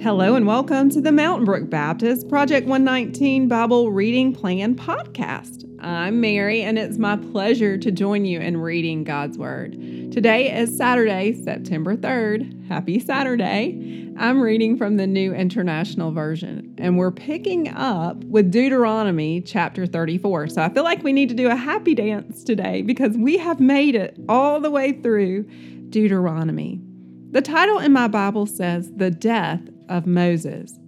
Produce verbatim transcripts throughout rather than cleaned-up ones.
Hello and welcome to the Mountain Brook Baptist Project one nineteen Bible Reading Plan podcast. I'm Mary, and it's my pleasure to join you in reading God's Word. Today is Saturday, September third. Happy Saturday. I'm reading from the New International Version, and we're picking up with Deuteronomy chapter thirty-four. So I feel like we need to do a happy dance today because we have made it all the way through Deuteronomy. The title in my Bible says, The Death of Moses.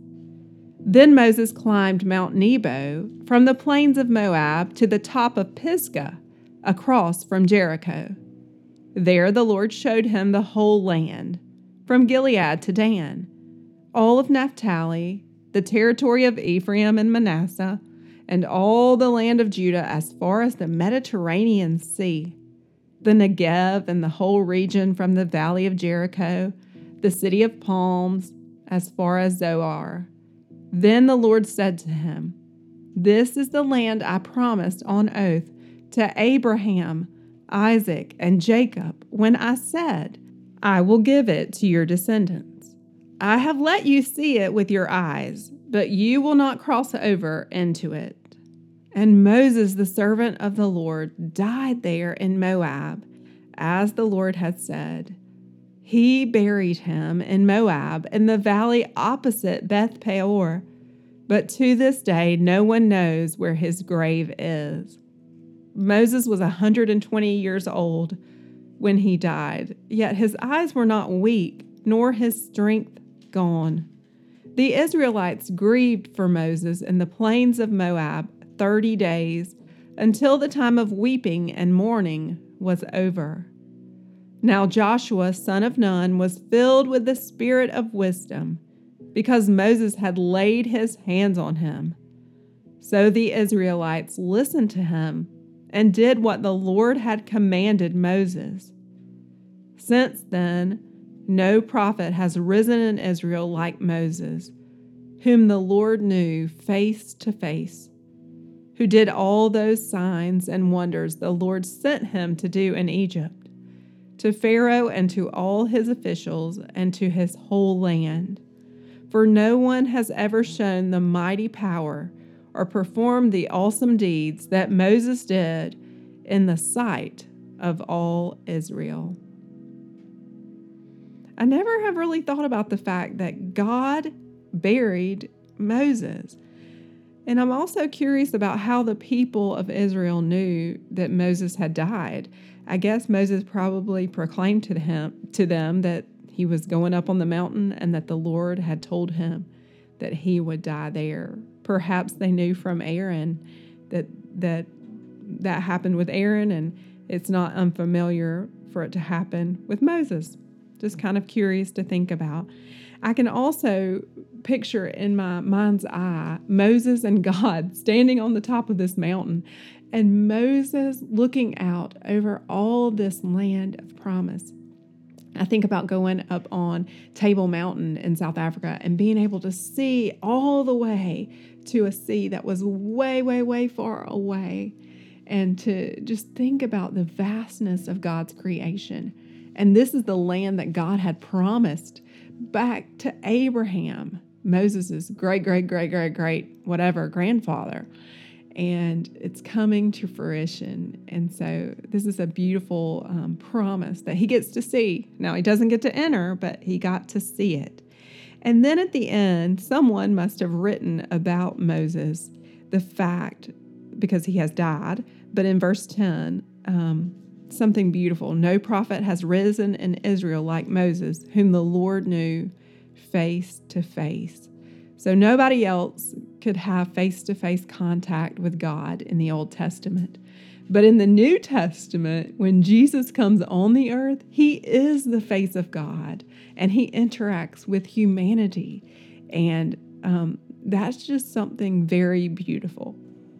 Then Moses climbed Mount Nebo from the plains of Moab to the top of Pisgah, across from Jericho. There the Lord showed him the whole land, from Gilead to Dan, all of Naphtali, the territory of Ephraim and Manasseh, and all the land of Judah as far as the Mediterranean Sea, the Negev and the whole region from the valley of Jericho, the city of palms, as far as Zoar. Then the Lord said to him, This is the land I promised on oath to Abraham, Isaac, and Jacob when I said, I will give it to your descendants. I have let you see it with your eyes, but you will not cross over into it. And Moses, the servant of the Lord, died there in Moab, as the Lord had said. He buried him in Moab in the valley opposite Beth Peor, but to this day no one knows where his grave is. Moses was one hundred twenty years old when he died, yet his eyes were not weak, nor his strength gone. The Israelites grieved for Moses in the plains of Moab thirty days, until the time of weeping and mourning was over. Now Joshua, son of Nun, was filled with the spirit of wisdom, because Moses had laid his hands on him. So the Israelites listened to him and did what the Lord had commanded Moses. Since then, no prophet has risen in Israel like Moses, whom the Lord knew face to face, who did all those signs and wonders the Lord sent him to do in Egypt, to Pharaoh and to all his officials and to his whole land. For no one has ever shown the mighty power or performed the awesome deeds that Moses did in the sight of all Israel. I never have really thought about the fact that God buried Moses. And I'm also curious about how the people of Israel knew that Moses had died. I guess Moses probably proclaimed to him, to them that he was going up on the mountain and that the Lord had told him that he would die there. Perhaps they knew from Aaron that that that happened with Aaron, and it's not unfamiliar for it to happen with Moses. Just kind of curious to think about. I can also picture in my mind's eye Moses and God standing on the top of this mountain, and Moses looking out over all this land of promise. I think about going up on Table Mountain in South Africa and being able to see all the way to a sea that was way, way, way far away, and to just think about the vastness of God's creation. And this is the land that God had promised back to Abraham, Moses' great, great, great, great, great, whatever, grandfather. And it's coming to fruition. And so this is a beautiful um, promise that he gets to see. Now, he doesn't get to enter, but he got to see it. And then at the end, someone must have written about Moses, the fact, because he has died. But in verse ten, um, something beautiful. No prophet has risen in Israel like Moses, whom the Lord knew face to face. So nobody else could have face-to-face contact with God in the Old Testament. But in the New Testament, when Jesus comes on the earth, he is the face of God, and he interacts with humanity. And um, that's just something very beautiful.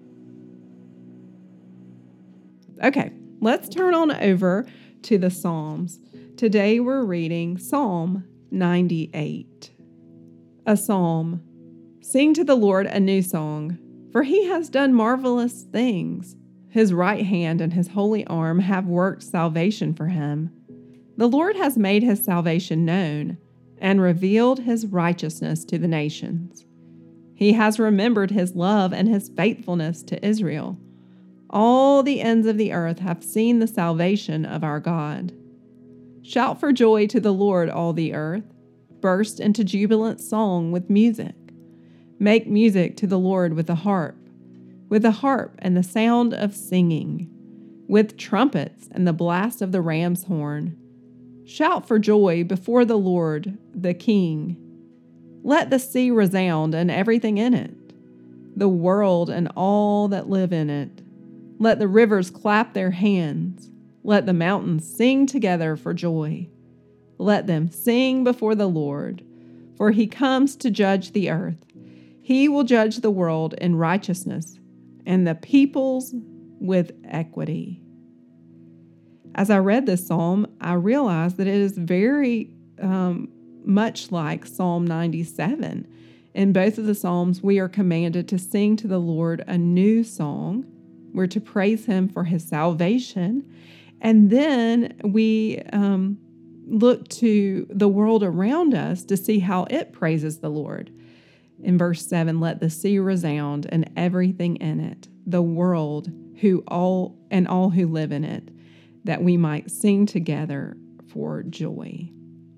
Okay, let's turn on over to the Psalms. Today we're reading Psalm ninety-eight. A psalm. Sing to the Lord a new song, for he has done marvelous things. His right hand and his holy arm have worked salvation for him. The Lord has made his salvation known, and revealed his righteousness to the nations. He has remembered his love and his faithfulness to Israel. All the ends of the earth have seen the salvation of our God. Shout for joy to the Lord, all the earth. Burst into jubilant song with music. Make music to the Lord with the harp, with the harp and the sound of singing, with trumpets and the blast of the ram's horn. Shout for joy before the Lord, the King. Let the sea resound and everything in it, the world and all that live in it. Let the rivers clap their hands. Let the mountains sing together for joy. Let them sing before the Lord, for he comes to judge the earth. He will judge the world in righteousness and the peoples with equity. As I read this psalm, I realized that it is very um, much like Psalm ninety-seven. In both of the psalms, we are commanded to sing to the Lord a new song. We're to praise him for his salvation. And then we um, look to the world around us to see how it praises the Lord. In verse seven, let the sea resound and everything in it, the world who all and all who live in it, that we might sing together for joy.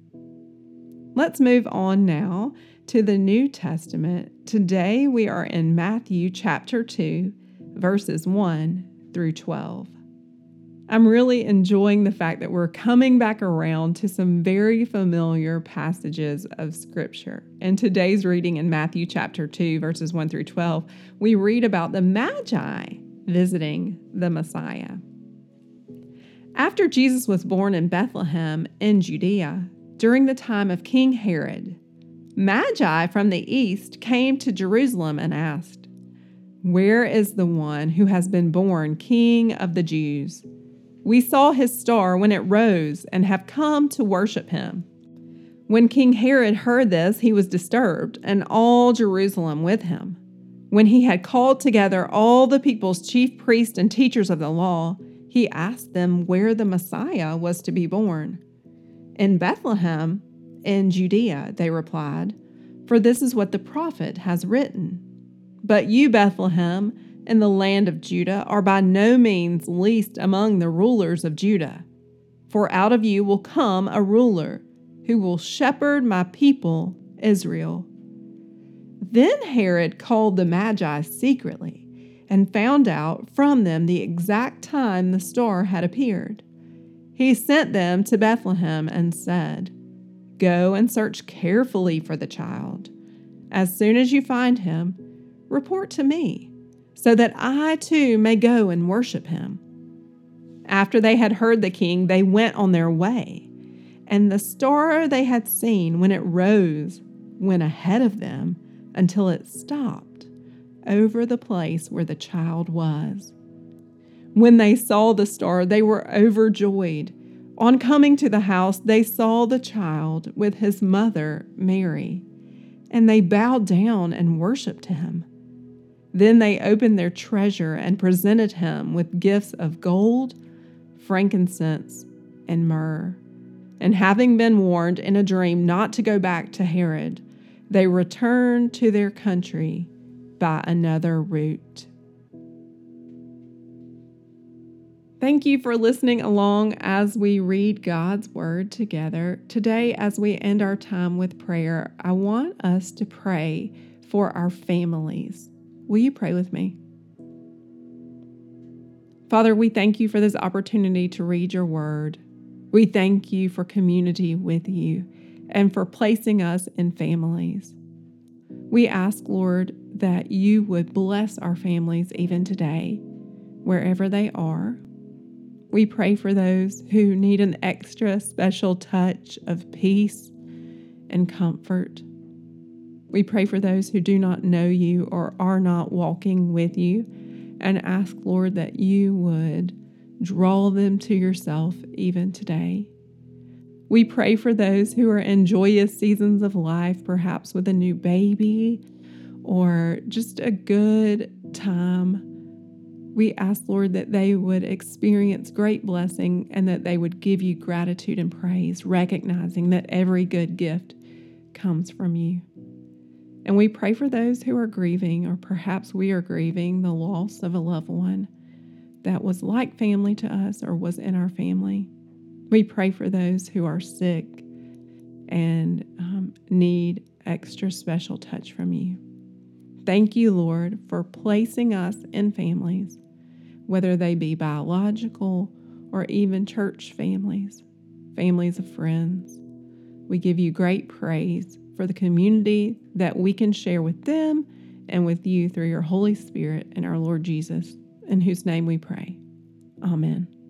Let's move on now to the New Testament. Today we are in Matthew chapter two, verses one through twelve. I'm really enjoying the fact that we're coming back around to some very familiar passages of Scripture. In today's reading in Matthew chapter two, verses one through twelve, we read about the Magi visiting the Messiah. After Jesus was born in Bethlehem in Judea, during the time of King Herod, Magi from the east came to Jerusalem and asked, "Where is the one who has been born King of the Jews? We saw his star when it rose and have come to worship him." When King Herod heard this, he was disturbed, and all Jerusalem with him. When he had called together all the people's chief priests and teachers of the law, he asked them where the Messiah was to be born. "In Bethlehem, in Judea," they replied, "for this is what the prophet has written. But you, Bethlehem, in the land of Judah, are by no means least among the rulers of Judah. For out of you will come a ruler who will shepherd my people, Israel." Then Herod called the Magi secretly and found out from them the exact time the star had appeared. He sent them to Bethlehem and said, "Go and search carefully for the child. As soon as you find him, report to me, so that I too may go and worship him." After they had heard the king, they went on their way, and the star they had seen when it rose went ahead of them until it stopped over the place where the child was. When they saw the star, they were overjoyed. On coming to the house, they saw the child with his mother, Mary, and they bowed down and worshiped him. Then they opened their treasure and presented him with gifts of gold, frankincense, and myrrh. And having been warned in a dream not to go back to Herod, they returned to their country by another route. Thank you for listening along as we read God's Word together. Today, as we end our time with prayer, I want us to pray for our families. Will you pray with me? Father, we thank you for this opportunity to read your Word. We thank you for community with you and for placing us in families. We ask, Lord, that you would bless our families even today, wherever they are. We pray for those who need an extra special touch of peace and comfort. We pray for those who do not know you or are not walking with you, and ask, Lord, that you would draw them to yourself even today. We pray for those who are in joyous seasons of life, perhaps with a new baby or just a good time. We ask, Lord, that they would experience great blessing and that they would give you gratitude and praise, recognizing that every good gift comes from you. And we pray for those who are grieving, or perhaps we are grieving the loss of a loved one that was like family to us or was in our family. We pray for those who are sick and um, need extra special touch from you. Thank you, Lord, for placing us in families, whether they be biological or even church families, families of friends. We give you great praise for the community that we can share with them and with you through your Holy Spirit and our Lord Jesus, in whose name we pray. Amen.